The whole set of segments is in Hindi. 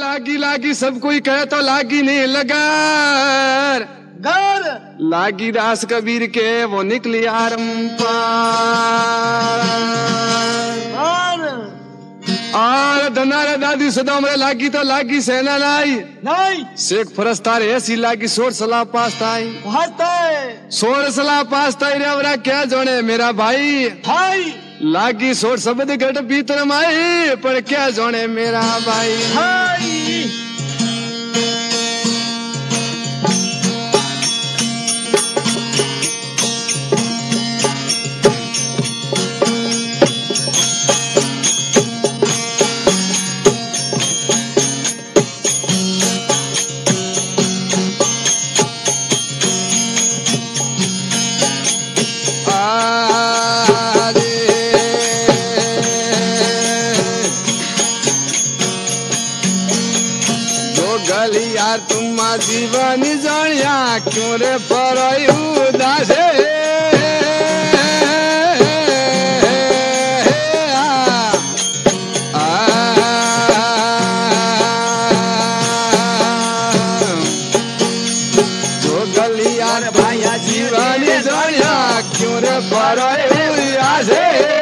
लागी लागी सब कोई कहे तो लागी नहीं लगा घर लागी दास कबीर के वो निकली और धनारे दादी सदा मेरे लागी तो लागी सेना नहीं शेख फरस्तार ऐसी लागी सोर सलाह पास ताई सोर सलाह पास ताई रे क्या जोने मेरा भाई भाई लागी सोर शब्द घट भीतर माई पर क्या जोने मेरा भाई भाई यार तुम जीवन जानिया क्यों रे पर उदासे जो गली यार भाइया जीवन जानिया क्यों रे पर उदासे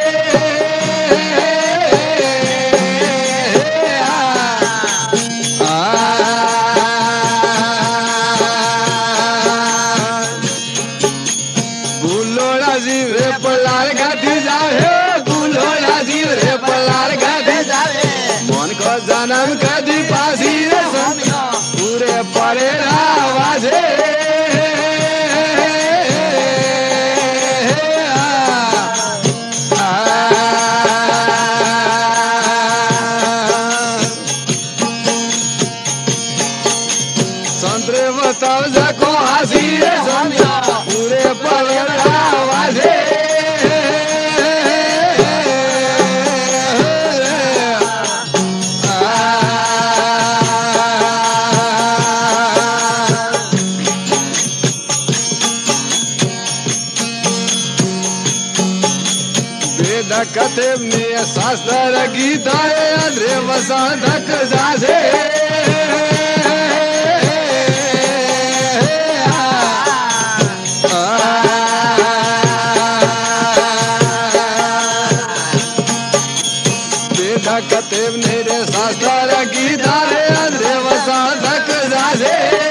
जन्म कदी पासी रे पूरे परे आवाजे संतरे बताओ जको हसी रे पूरे परे आवाजे कथे में शास्त्र गीता अंधे वसाधक जासे वेदा कथे मेरे शास्त्र गीता अंधे वसाधक जासे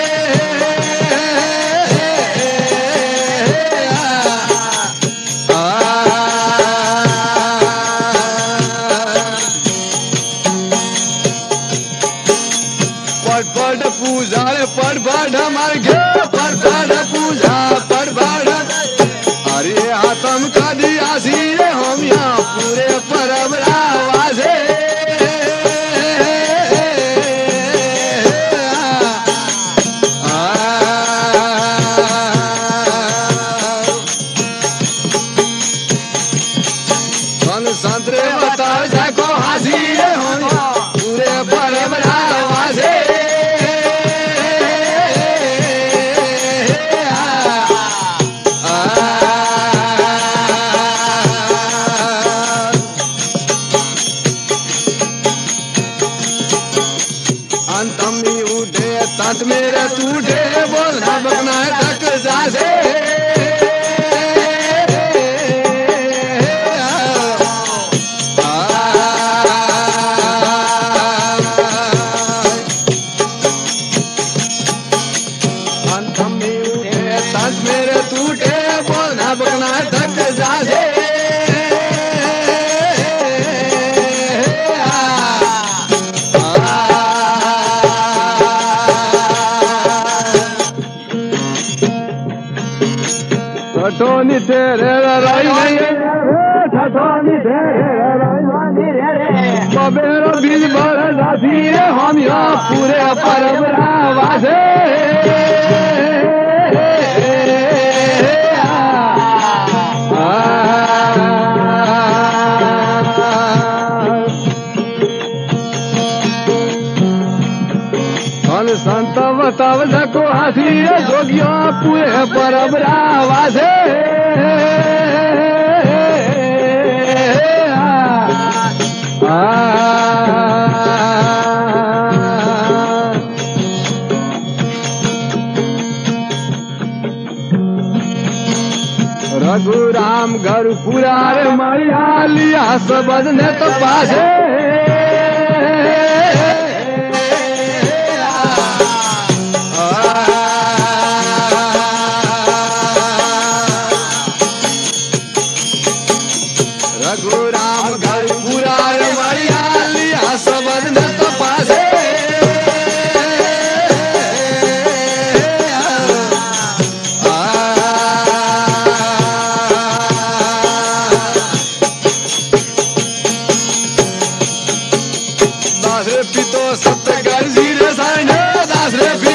पढ़ पढ़ मर गया पढ़ पढ़ पूजा पढ़ पढ़ अरे आत्म का दिया सी हम यहाँ पूरे परब आवाजे संतरे बताओ जाको हंसी हम पूरे परब आवाजे तट मेरे टूटे बोल बकना तक जासे तट मेरे टूटे बोल बकना तक जासे ठठोनी तेरे राई ठठोनी तेरे बबेरो बीज बड़ जाती है हम यहाँ पूरे परब आवाजे संत बताव जको हसी जोगियो पूरे परब आवाजे रघुराम घर पुरार मरिया लिया सबद ने तो पासे रघुराम घर पुरार मरिया लिया सबद ने तो पासे दास रे पितो सत्य गर्जी रे साइने दास रे